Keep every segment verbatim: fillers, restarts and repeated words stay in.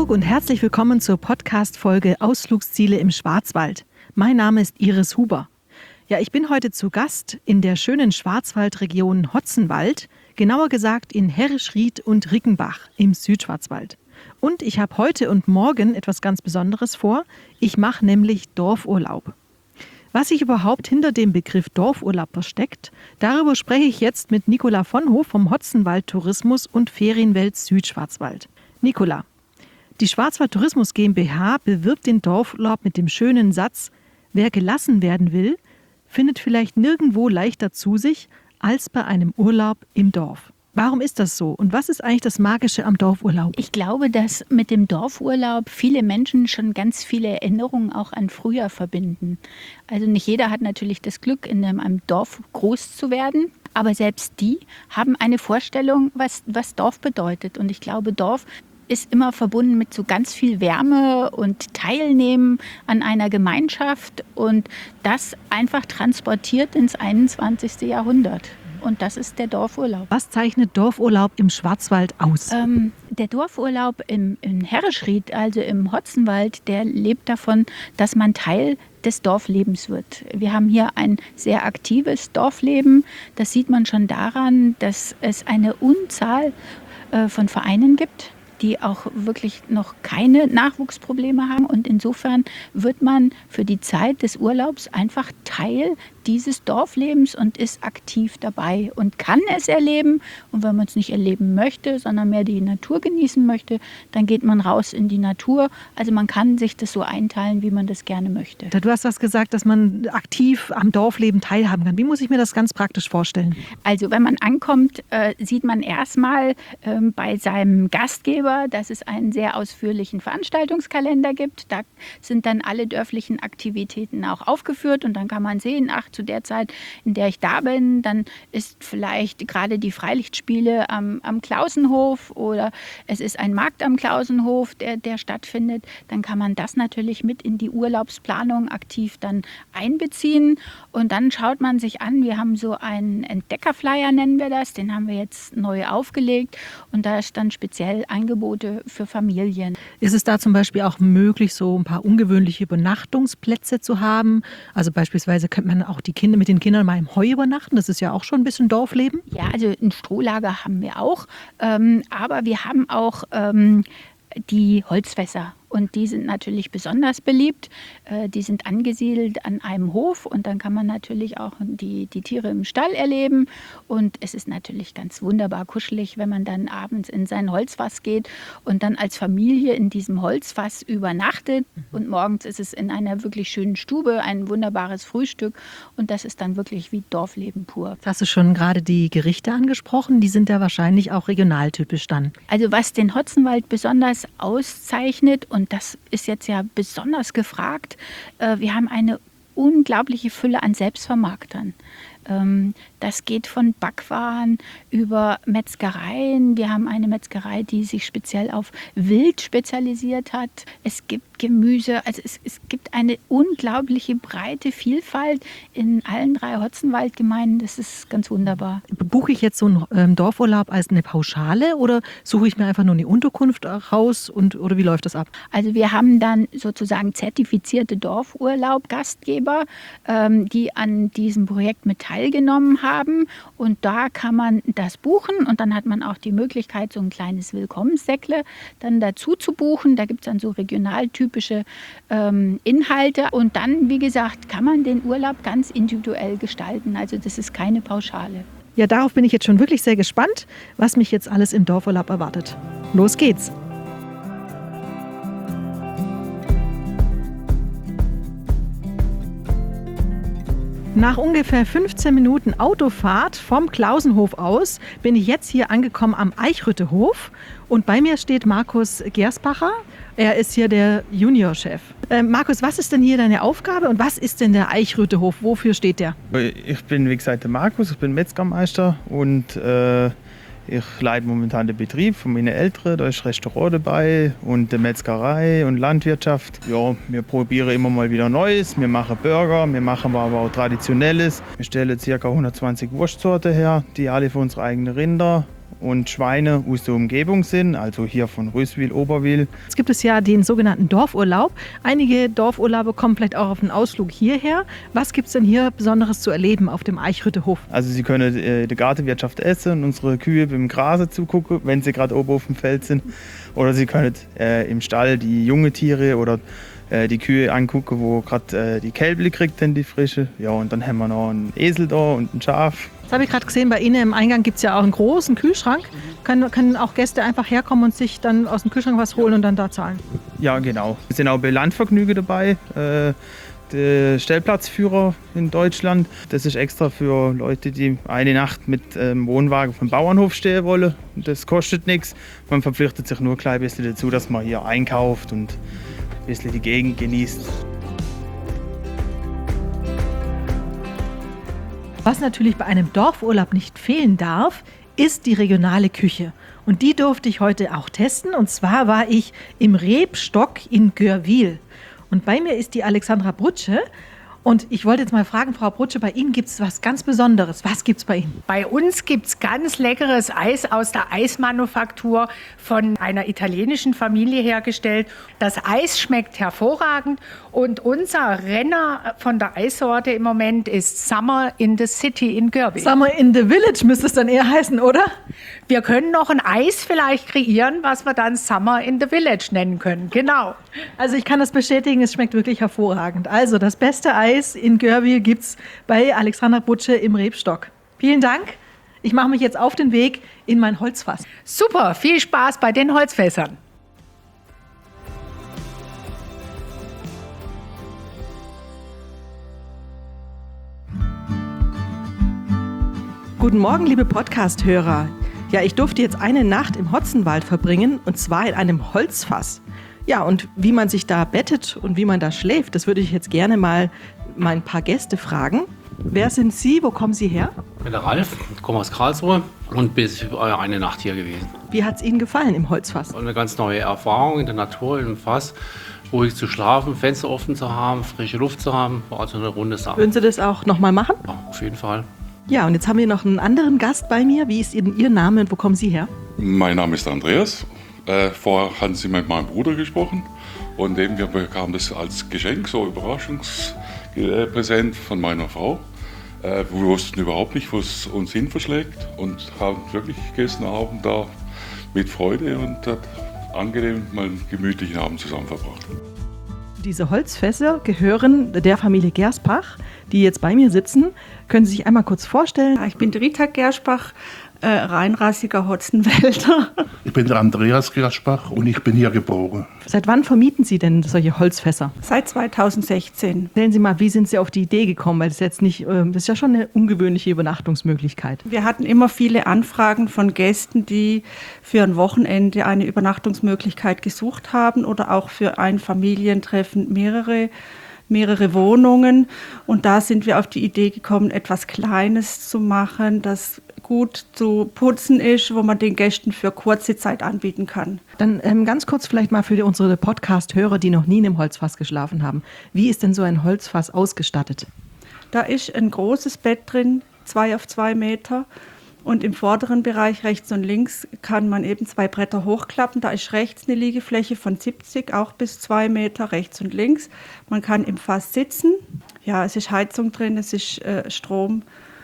Hallo und herzlich willkommen zur Podcast-Folge Ausflugsziele im Schwarzwald. Mein Name ist Iris Huber. Ja, ich bin heute zu Gast in der schönen Schwarzwaldregion Hotzenwald, genauer gesagt in Herrischried und Rickenbach im Südschwarzwald. Und ich habe heute und morgen etwas ganz Besonderes vor. Ich mache nämlich Dorfurlaub. Was sich überhaupt hinter dem Begriff Dorfurlaub versteckt, darüber spreche ich jetzt mit Nicola Vonhof vom Hotzenwald Tourismus und Ferienwelt Südschwarzwald. Nicola, die Schwarzwald Tourismus GmbH bewirbt den Dorfurlaub mit dem schönen Satz: Wer gelassen werden will, findet vielleicht nirgendwo leichter zu sich als bei einem Urlaub im Dorf. Warum ist das so? Und was ist eigentlich das Magische am Dorfurlaub? Ich glaube, dass mit dem Dorfurlaub viele Menschen schon ganz viele Erinnerungen auch an früher verbinden. Also nicht jeder hat natürlich das Glück, in einem Dorf groß zu werden. Aber selbst die haben eine Vorstellung, was, was Dorf bedeutet. Und ich glaube, Dorf ist immer verbunden mit so ganz viel Wärme und Teilnehmen an einer Gemeinschaft und das einfach transportiert ins einundzwanzigste Jahrhundert. Und das ist der Dorfurlaub. Was zeichnet Dorfurlaub im Schwarzwald aus? Ähm, der Dorfurlaub im, in Herrischried, also im Hotzenwald, der lebt davon, dass man Teil des Dorflebens wird. Wir haben hier ein sehr aktives Dorfleben. Das sieht man schon daran, dass es eine Unzahl äh, von Vereinen gibt, die auch wirklich noch keine Nachwuchsprobleme haben. Und insofern wird man für die Zeit des Urlaubs einfach Teil dieses Dorflebens und ist aktiv dabei und kann es erleben. Und wenn man es nicht erleben möchte, sondern mehr die Natur genießen möchte, dann geht man raus in die Natur. Also man kann sich das so einteilen, wie man das gerne möchte. Du hast was gesagt, dass man aktiv am Dorfleben teilhaben kann. Wie muss ich mir das ganz praktisch vorstellen? Also wenn man ankommt, äh, sieht man erstmal äh, bei seinem Gastgeber, dass es einen sehr ausführlichen Veranstaltungskalender gibt. Da sind dann alle dörflichen Aktivitäten auch aufgeführt und dann kann man sehen, ach, zu der Zeit, in der ich da bin, dann ist vielleicht gerade die Freilichtspiele am, am Klausenhof oder es ist ein Markt am Klausenhof, der, der stattfindet. Dann kann man das natürlich mit in die Urlaubsplanung aktiv dann einbeziehen und dann schaut man sich an, wir haben so einen Entdeckerflyer, nennen wir das, den haben wir jetzt neu aufgelegt und da ist dann speziell Angebote für Familien. Ist es da zum Beispiel auch möglich, so ein paar ungewöhnliche Übernachtungsplätze zu haben? Also beispielsweise könnte man auch die Kinder mit den Kindern mal im Heu übernachten. Das ist ja auch schon ein bisschen Dorfleben. Ja, also ein Strohlager haben wir auch. Ähm, aber wir haben auch ähm, die Holzfässer. Und die sind natürlich besonders beliebt. Die sind angesiedelt an einem Hof und dann kann man natürlich auch die, die Tiere im Stall erleben. Und es ist natürlich ganz wunderbar kuschelig, wenn man dann abends in sein Holzfass geht und dann als Familie in diesem Holzfass übernachtet. Und morgens ist es in einer wirklich schönen Stube, ein wunderbares Frühstück. Und das ist dann wirklich wie Dorfleben pur. Jetzt hast du schon gerade die Gerichte angesprochen. Die sind ja wahrscheinlich auch regionaltypisch dann. Also was den Hotzenwald besonders auszeichnet und Und das ist jetzt ja besonders gefragt. Wir haben eine unglaubliche Fülle an Selbstvermarktern. Das geht von Backwaren über Metzgereien. Wir haben eine Metzgerei, die sich speziell auf Wild spezialisiert hat. Es gibt Gemüse, also es, es gibt eine unglaubliche breite Vielfalt in allen drei Hotzenwaldgemeinden. Das ist ganz wunderbar. Buche ich jetzt so einen ähm, Dorfurlaub als eine Pauschale oder suche ich mir einfach nur eine Unterkunft raus und, oder wie läuft das ab? Also wir haben dann sozusagen zertifizierte Dorfurlaub-Gastgeber, ähm, die an diesem Projekt mit teilgenommen haben und da kann man das buchen und dann hat man auch die Möglichkeit, so ein kleines Willkommenssäckle dann dazu zu buchen. Da gibt es dann so regionaltypische ähm, Inhalte und dann, wie gesagt, kann man den Urlaub ganz individuell gestalten. Also das ist keine Pauschale. Ja, darauf bin ich jetzt schon wirklich sehr gespannt, was mich jetzt alles im Dorfurlaub erwartet. Los geht's! Nach ungefähr fünfzehn Minuten Autofahrt vom Klausenhof aus bin ich jetzt hier angekommen am Eichrüttehof und bei mir steht Markus Gersbacher. Er ist hier der Juniorchef. Äh, Markus, was ist denn hier deine Aufgabe und was ist denn der Eichrüttehof? Wofür steht der? Ich bin, wie gesagt, der Markus, ich bin Metzgermeister und äh, ich leite momentan den Betrieb von meinen Eltern. Da ist Restaurant dabei und eine Metzgerei und Landwirtschaft. Ja, wir probieren immer mal wieder Neues. Wir machen Burger, wir machen aber auch Traditionelles. Wir stellen ca. hundertzwanzig Wurstsorten her, die alle für unsere eigenen Rinder und Schweine aus der Umgebung sind, also hier von Rüßwil, Oberwil. Jetzt gibt es ja den sogenannten Dorfurlaub. Einige Dorfurlauber kommen vielleicht auch auf einen Ausflug hierher. Was gibt es denn hier Besonderes zu erleben auf dem Eichhüttehof? Also Sie können äh, die Gartenwirtschaft essen und unsere Kühe beim Grase zugucken, wenn sie gerade oben auf dem Feld sind. Oder Sie können äh, im Stall die junge Tiere oder äh, die Kühe angucken, wo gerade äh, die Kälbli kriegt, denn die frische. Ja, und dann haben wir noch einen Esel da und ein Schaf. Das habe ich gerade gesehen, bei Ihnen im Eingang gibt es ja auch einen großen Kühlschrank. Können, können auch Gäste einfach herkommen und sich dann aus dem Kühlschrank was holen und dann da zahlen? Ja, genau. Wir sind auch bei Landvergnügen dabei. Äh, der Stellplatzführer in Deutschland. Das ist extra für Leute, die eine Nacht mit ähm, Wohnwagen vom Bauernhof stehen wollen. Das kostet nichts. Man verpflichtet sich nur ein klein bisschen dazu, dass man hier einkauft und ein bisschen die Gegend genießt. Was natürlich bei einem Dorfurlaub nicht fehlen darf, ist die regionale Küche. Und die durfte ich heute auch testen. Und zwar war ich im Rebstock in Görwil. Und bei mir ist die Alexandra Brutsche. Und ich wollte jetzt mal fragen, Frau Brutsche, bei Ihnen gibt es was ganz Besonderes. Was gibt es bei Ihnen? Bei uns gibt es ganz leckeres Eis aus der Eismanufaktur von einer italienischen Familie hergestellt. Das Eis schmeckt hervorragend und unser Renner von der Eissorte im Moment ist Summer in the City in Görwil. Summer in the Village müsste es dann eher heißen, oder? Wir können noch ein Eis vielleicht kreieren, was wir dann Summer in the Village nennen können. Genau. Also ich kann das bestätigen, es schmeckt wirklich hervorragend. Also das beste Eis in Görwil gibt es bei Alexandra Brutsche im Rebstock. Vielen Dank. Ich mache mich jetzt auf den Weg in mein Holzfass. Super, viel Spaß bei den Holzfässern. Guten Morgen, liebe Podcast-Hörer. Ja, ich durfte jetzt eine Nacht im Hotzenwald verbringen, und zwar in einem Holzfass. Ja, und wie man sich da bettet und wie man da schläft, das würde ich jetzt gerne mal mein paar Gäste fragen. Wer sind Sie? Wo kommen Sie her? Ich bin der Ralf, komme aus Karlsruhe und bin eine Nacht hier gewesen. Wie hat es Ihnen gefallen im Holzfass? Eine ganz neue Erfahrung in der Natur, im Fass, ruhig zu schlafen, Fenster offen zu haben, frische Luft zu haben, war also eine runde Sache. Würden Sie das auch nochmal machen? Ja, auf jeden Fall. Ja, und jetzt haben wir noch einen anderen Gast bei mir. Wie ist Ihr, Ihr Name und wo kommen Sie her? Mein Name ist Andreas. Äh, vorher hatten Sie mit meinem Bruder gesprochen und eben wir bekamen das als Geschenk, so Überraschungspräsent von meiner Frau. Äh, wir wussten überhaupt nicht, wo es uns hin verschlägt und haben wirklich gestern Abend da mit Freude und hat angenehm mal einen gemütlichen Abend zusammen verbracht. Diese Holzfässer gehören der Familie Gerspach, die jetzt bei mir sitzen. Können Sie sich einmal kurz vorstellen? Ich bin Rita Gerspach, äh, reinrassiger Hotzenwälder. Ich bin der Andreas Gerspach und ich bin hier geboren. Seit wann vermieten Sie denn solche Holzfässer? Seit zweitausendsechzehn. Erzählen Sie mal, wie sind Sie auf die Idee gekommen? Weil das ist jetzt nicht, das ist ja schon eine ungewöhnliche Übernachtungsmöglichkeit. Wir hatten immer viele Anfragen von Gästen, die für ein Wochenende eine Übernachtungsmöglichkeit gesucht haben oder auch für ein Familientreffen mehrere mehrere Wohnungen. Und da sind wir auf die Idee gekommen, etwas Kleines zu machen, das gut zu putzen ist, wo man den Gästen für kurze Zeit anbieten kann. Dann ähm, ganz kurz vielleicht mal für unsere Podcast-Hörer, die noch nie in einem Holzfass geschlafen haben. Wie ist denn so ein Holzfass ausgestattet? Da ist ein großes Bett drin, zwei auf zwei Meter. Und im vorderen Bereich, rechts und links, kann man eben zwei Bretter hochklappen. Da ist rechts eine Liegefläche von siebzig, auch bis zwei Meter, rechts und links. Man kann im Fass sitzen. Ja, es ist Heizung drin, es ist äh, Strom,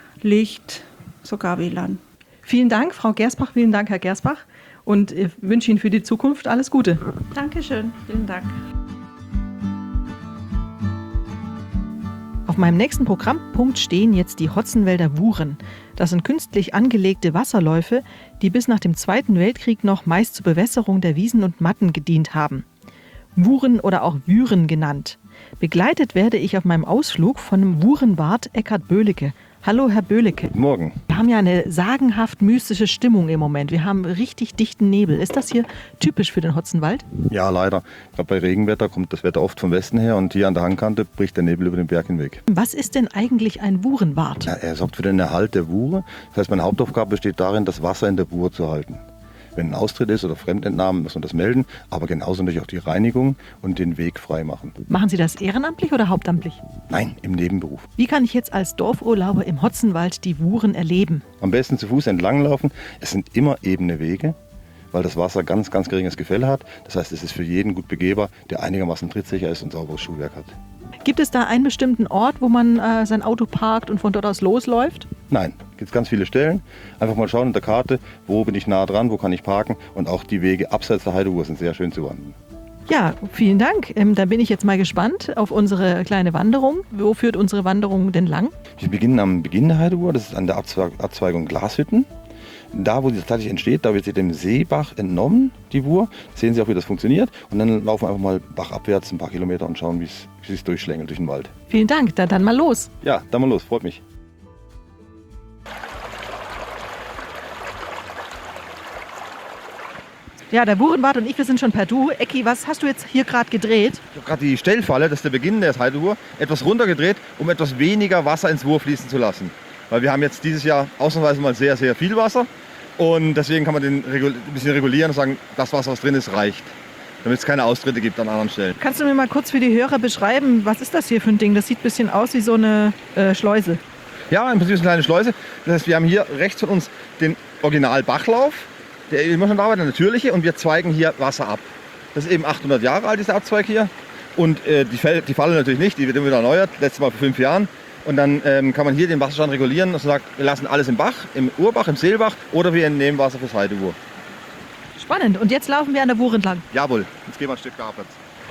Licht, sogar W L A N. Vielen Dank, Frau Gerspach, vielen Dank, Herr Gerspach. Und ich wünsche Ihnen für die Zukunft alles Gute. Dankeschön, vielen Dank. Auf meinem nächsten Programmpunkt stehen jetzt die Hotzenwälder Wuren. Das sind künstlich angelegte Wasserläufe, die bis nach dem Zweiten Weltkrieg noch meist zur Bewässerung der Wiesen und Matten gedient haben. Wuren oder auch Würen genannt. Begleitet werde ich auf meinem Ausflug von dem Wurenwart Eckhard Böhlecke. Hallo, Herr Böhlecke. Guten Morgen. Wir haben ja eine sagenhaft mystische Stimmung im Moment. Wir haben richtig dichten Nebel. Ist das hier typisch für den Hotzenwald? Ja, leider. Gerade bei Regenwetter kommt das Wetter oft vom Westen her und hier an der Hangkante bricht der Nebel über den Berg hinweg. Was ist denn eigentlich ein Wurenwart? Ja, er sorgt für den Erhalt der Wure. Das heißt, meine Hauptaufgabe besteht darin, das Wasser in der Wure zu halten. Wenn ein Austritt ist oder Fremdentnahmen, muss man das melden, aber genauso natürlich auch die Reinigung und den Weg frei machen. Machen Sie das ehrenamtlich oder hauptamtlich? Nein, im Nebenberuf. Wie kann ich jetzt als Dorfurlauber im Hotzenwald die Wuren erleben? Am besten zu Fuß entlanglaufen. Es sind immer ebene Wege, weil das Wasser ganz, ganz geringes Gefälle hat. Das heißt, es ist für jeden gut begehbar, der einigermaßen trittsicher ist und sauberes Schuhwerk hat. Gibt es da einen bestimmten Ort, wo man äh, sein Auto parkt und von dort aus losläuft? Nein, es gibt ganz viele Stellen. Einfach mal schauen in der Karte, wo bin ich nah dran, wo kann ich parken. Und auch die Wege abseits der Heideruhr sind sehr schön zu wandern. Ja, vielen Dank. Ähm, dann bin ich jetzt mal gespannt auf unsere kleine Wanderung. Wo führt unsere Wanderung denn lang? Wir beginnen am Beginn der Heideruhr, das ist an der Abzwe- Abzweigung Glashütten. Da, wo sie tatsächlich entsteht, da wird sie dem Seebach entnommen, die Wur. Sehen Sie auch, wie das funktioniert. Und dann laufen wir einfach mal bachabwärts ein paar Kilometer und schauen, wie es sich durchschlängelt durch den Wald. Vielen Dank. Dann, dann mal los. Ja, dann mal los. Freut mich. Ja, der Wurenwart und ich, wir sind schon per Du. Ecki, was hast du jetzt hier gerade gedreht? Ich habe gerade die Stellfalle, das ist der Beginn der Heideruhr, etwas runtergedreht, um etwas weniger Wasser ins Wur fließen zu lassen. Weil wir haben jetzt dieses Jahr ausnahmsweise mal sehr, sehr viel Wasser. Und deswegen kann man den ein bisschen regulieren und sagen, das Wasser, was drin ist, reicht. Damit es keine Austritte gibt an anderen Stellen. Kannst du mir mal kurz für die Hörer beschreiben, was ist das hier für ein Ding? Das sieht ein bisschen aus wie so eine äh, Schleuse. Ja, im Prinzip ist eine kleine Schleuse. Das heißt, wir haben hier rechts von uns den Original-Bachlauf, der immer schon da war, der natürliche, und wir zweigen hier Wasser ab. Das ist eben achthundert Jahre alt, dieser Abzweig hier. Und äh, die, Fäll, die Falle natürlich nicht, die wird immer wieder erneuert, letztes Mal vor fünf Jahren. Und dann ähm, kann man hier den Wasserstand regulieren und sagt, wir lassen alles im Bach, im Urbach, im Seelbach, oder wir entnehmen Wasser fürs Heidewur. Spannend. Und jetzt laufen wir an der Wur entlang. Jawohl, jetzt gehen wir ein Stück abwärts.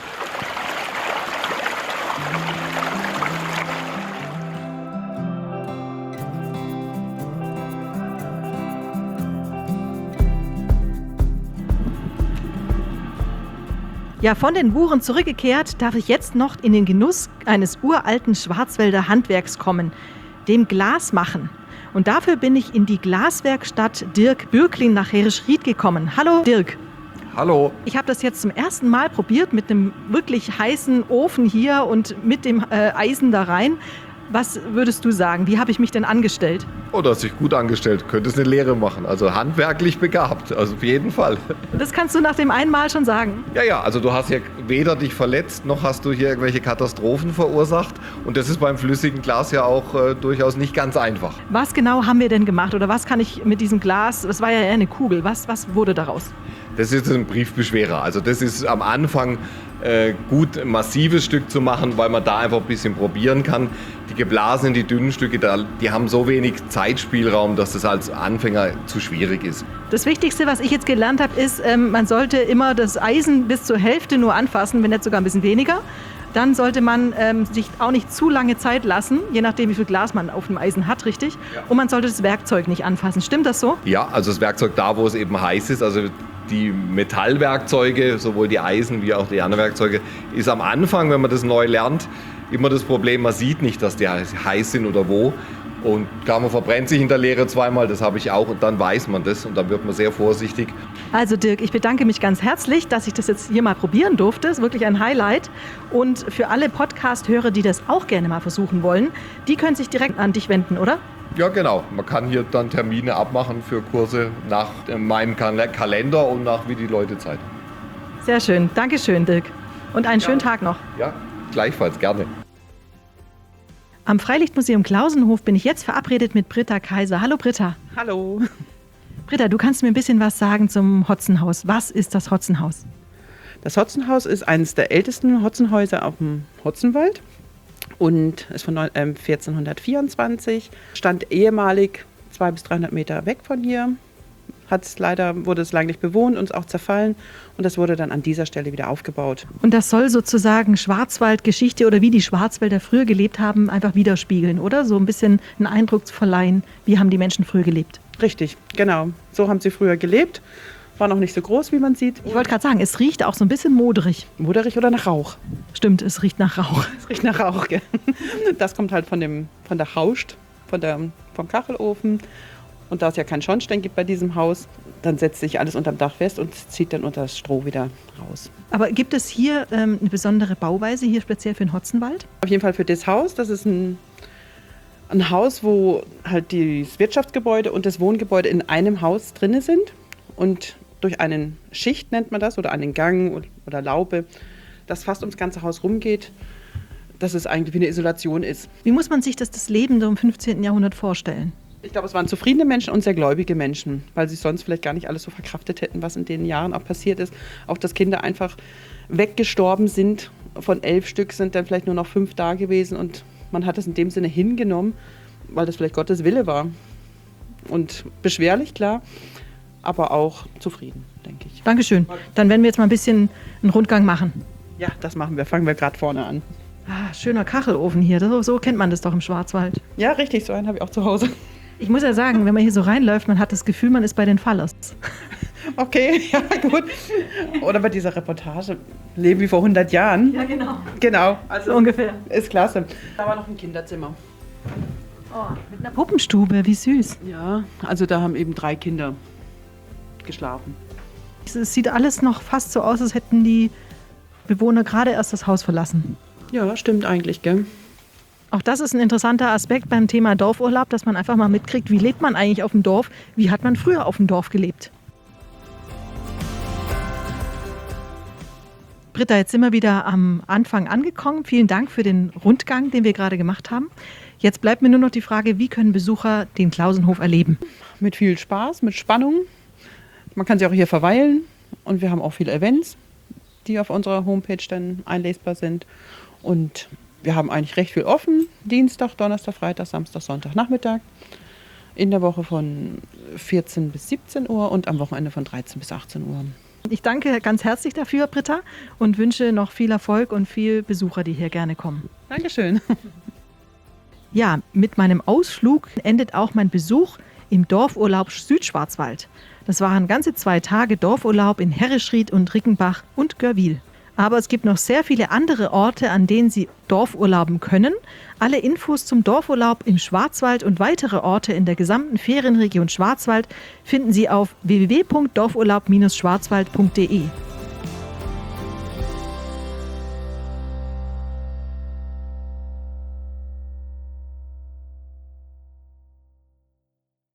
Ja, von den Wuren zurückgekehrt, darf ich jetzt noch in den Genuss eines uralten Schwarzwälder Handwerks kommen, dem Glasmachen. Und dafür bin ich in die Glaswerkstatt Dirk Bürklin nach Herrischried gekommen. Hallo Dirk. Hallo. Ich habe das jetzt zum ersten Mal probiert mit einem wirklich heißen Ofen hier und mit dem äh, Eisen da rein. Was würdest du sagen? Wie habe ich mich denn angestellt? Oh, du hast dich gut angestellt. Könntest eine Lehre machen. Also handwerklich begabt. Also auf jeden Fall. Das kannst du nach dem einen Mal schon sagen. Ja, ja. Also du hast ja weder dich verletzt, noch hast du hier irgendwelche Katastrophen verursacht. Und das ist beim flüssigen Glas ja auch äh, durchaus nicht ganz einfach. Was genau haben wir denn gemacht? Oder was kann ich mit diesem Glas, das war ja eher eine Kugel, was, was wurde daraus? Das ist ein Briefbeschwerer. Also das ist am Anfang äh, gut, ein massives Stück zu machen, weil man da einfach ein bisschen probieren kann. Die geblasenen, die dünnen Stücke, die haben so wenig Zeitspielraum, dass das als Anfänger zu schwierig ist. Das Wichtigste, was ich jetzt gelernt habe, ist, ähm, man sollte immer das Eisen bis zur Hälfte nur anfassen, wenn nicht sogar ein bisschen weniger. Dann sollte man ähm, sich auch nicht zu lange Zeit lassen, je nachdem, wie viel Glas man auf dem Eisen hat, richtig? Ja. Und man sollte das Werkzeug nicht anfassen. Stimmt das so? Ja, also das Werkzeug da, wo es eben heiß ist, also die Metallwerkzeuge, sowohl die Eisen- wie auch die anderen Werkzeuge, ist am Anfang, wenn man das neu lernt, immer das Problem, man sieht nicht, dass die heiß sind oder wo. Und klar, man verbrennt sich in der Lehre zweimal, das habe ich auch, und dann weiß man das und dann wird man sehr vorsichtig. Also Dirk, ich bedanke mich ganz herzlich, dass ich das jetzt hier mal probieren durfte. Das ist wirklich ein Highlight. Und für alle Podcast-Hörer, die das auch gerne mal versuchen wollen, die können sich direkt an dich wenden, oder? Ja, genau. Man kann hier dann Termine abmachen für Kurse nach meinem Kalender und nach wie die Leute Zeit haben. Sehr schön. Dankeschön, Dirk. Und einen ja. schönen Tag noch. Ja, gleichfalls. Gerne. Am Freilichtmuseum Klausenhof bin ich jetzt verabredet mit Britta Kaiser. Hallo Britta. Hallo. Britta, du kannst mir ein bisschen was sagen zum Hotzenhaus. Was ist das Hotzenhaus? Das Hotzenhaus ist eines der ältesten Hotzenhäuser auf dem Hotzenwald und ist von vierzehnhundertvierundzwanzig. Stand ehemalig zweihundert bis dreihundert Meter weg von hier. Hat's leider wurde es lange nicht bewohnt und ist auch zerfallen. Und das wurde dann an dieser Stelle wieder aufgebaut. Und das soll sozusagen Schwarzwaldgeschichte oder wie die Schwarzwälder früher gelebt haben, einfach widerspiegeln, oder? So ein bisschen einen Eindruck zu verleihen, wie haben die Menschen früher gelebt. Richtig, genau. So haben sie früher gelebt. War noch nicht so groß, wie man sieht. Ich wollte gerade sagen, es riecht auch so ein bisschen moderig. Moderig oder nach Rauch? Stimmt, es riecht nach Rauch. Es riecht nach Rauch, gell? Das kommt halt von, dem, von der Hauscht, von der, vom Kachelofen. Und da es ja keinen Schornstein gibt bei diesem Haus, dann setzt sich alles unterm Dach fest und zieht dann unter das Stroh wieder raus. Aber gibt es hier ähm, eine besondere Bauweise, hier speziell für den Hotzenwald? Auf jeden Fall für das Haus. Das ist ein, ein Haus, wo halt das Wirtschaftsgebäude und das Wohngebäude in einem Haus drin sind. Und durch einen Schicht, nennt man das, oder einen Gang oder Laube, das fast ums ganze Haus rumgeht, dass es eigentlich wie eine Isolation ist. Wie muss man sich das, das Leben so im fünfzehnten Jahrhundert vorstellen? Ich glaube, es waren zufriedene Menschen und sehr gläubige Menschen, weil sie sonst vielleicht gar nicht alles so verkraftet hätten, was in den Jahren auch passiert ist. Auch dass Kinder einfach weggestorben sind. Von elf Stück sind dann vielleicht nur noch fünf da gewesen und man hat es in dem Sinne hingenommen, weil das vielleicht Gottes Wille war. Und beschwerlich, klar, aber auch zufrieden, denke ich. Dankeschön. Dann werden wir jetzt mal ein bisschen einen Rundgang machen. Ja, das machen wir. Fangen wir gerade vorne an. Ah, schöner Kachelofen hier. So, so kennt man das doch im Schwarzwald. Ja, richtig. So einen habe ich auch zu Hause. Ich muss ja sagen, wenn man hier so reinläuft, man hat das Gefühl, man ist bei den Fallers. Okay, ja gut. Oder bei dieser Reportage, Leben wie vor hundert Jahren. Ja, genau. Genau, also so ungefähr. Ist klasse. Da war noch ein Kinderzimmer. Oh, mit einer Puppenstube, wie süß. Ja, also da haben eben drei Kinder geschlafen. Es sieht alles noch fast so aus, als hätten die Bewohner gerade erst das Haus verlassen. Ja, stimmt eigentlich, gell? Auch das ist ein interessanter Aspekt beim Thema Dorfurlaub, dass man einfach mal mitkriegt, wie lebt man eigentlich auf dem Dorf, wie hat man früher auf dem Dorf gelebt. Britta, jetzt sind wir wieder am Anfang angekommen. Vielen Dank für den Rundgang, den wir gerade gemacht haben. Jetzt bleibt mir nur noch die Frage, wie können Besucher den Klausenhof erleben? Mit viel Spaß, mit Spannung. Man kann sich auch hier verweilen und wir haben auch viele Events, die auf unserer Homepage dann einlesbar sind. Und wir haben eigentlich recht viel offen. Dienstag, Donnerstag, Freitag, Samstag, Sonntag, Nachmittag. In der Woche von vierzehn bis siebzehn Uhr und am Wochenende von dreizehn bis achtzehn Uhr. Ich danke ganz herzlich dafür, Britta, und wünsche noch viel Erfolg und viel Besucher, die hier gerne kommen. Dankeschön. Ja, mit meinem Ausflug endet auch mein Besuch im Dorfurlaub Südschwarzwald. Das waren ganze zwei Tage Dorfurlaub in Herrischried und Rickenbach und Görwil. Aber es gibt noch sehr viele andere Orte, an denen Sie Dorfurlauben können. Alle Infos zum Dorfurlaub im Schwarzwald und weitere Orte in der gesamten Ferienregion Schwarzwald finden Sie auf w w w punkt dorfurlaub Bindestrich schwarzwald punkt de.